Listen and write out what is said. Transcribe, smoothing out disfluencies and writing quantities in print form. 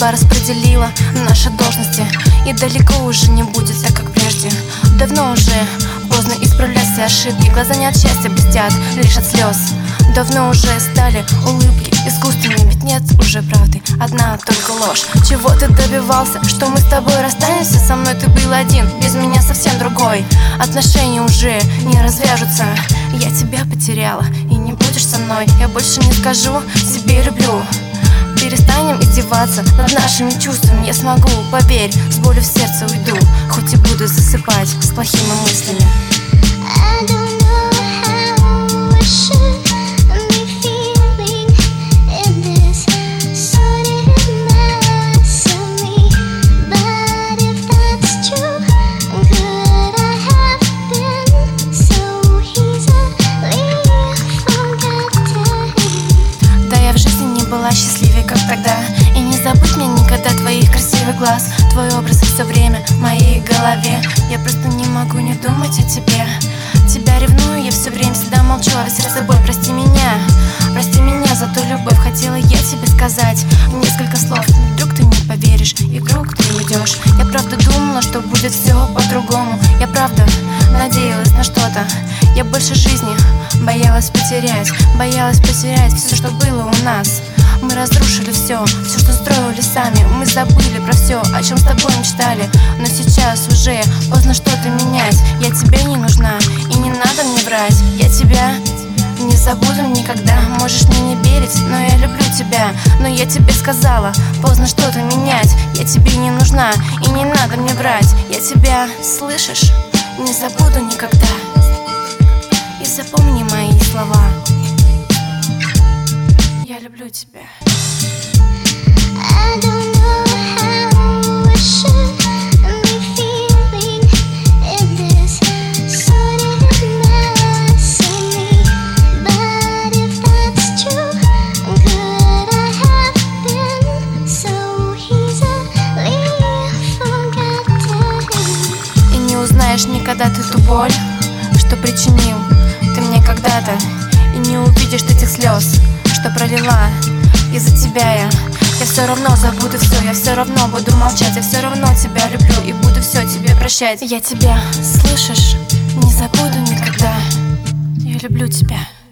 судьба распределила наши должности, и далеко уже не будет так, как прежде. Давно уже поздно исправлять все ошибки. Глаза не от счастья блестят, лишь от слез. Давно уже стали улыбки искусственными, ведь нет уже правды, одна только ложь. Чего ты добивался, что мы с тобой расстанемся? Со мной ты был один, без меня совсем другой. Отношения уже не развяжутся, я тебя потеряла, и не будешь со мной. Я больше не скажу себе люблю. Перестанем издеваться над нашими чувствами. Я смогу, поверь, с болью в сердце уйду, хоть и буду засыпать с плохими мыслями. Была счастливее, как тогда. И не забудь мне никогда твоих красивых глаз, твой образ все время в моей голове. Я просто не могу не думать о тебе. Тебя ревную, я все время всегда молчу, а весь собой прости меня за ту любовь. Хотела я тебе сказать несколько слов, но вдруг ты не поверишь, и вдруг ты уйдешь. Я правда думала, что будет все по-другому. Я правда надеялась на что-то. Я больше жизни боялась потерять все, что было у нас. Мы разрушили все, что строили сами. Мы забыли про все, о чем с тобой мечтали. Но сейчас уже поздно что-то менять. Я тебе не нужна, и не надо мне врать. Я тебя не забуду никогда. Можешь мне не верить, но я люблю тебя. Но я тебе сказала, поздно что-то менять. Я тебе не нужна, и не надо мне врать. Я тебя, слышишь, не забуду никогда. И запомни мои слова. Я люблю тебя. И не узнаешь никогда ты ту боль, что причинил ты мне когда-то. И не увидишь этих слез, что пролила из-за тебя. Я все равно забуду все, я все равно буду молчать. Я все равно тебя люблю и буду все тебе прощать. Я тебя, слышишь, не забуду никогда. Я люблю тебя.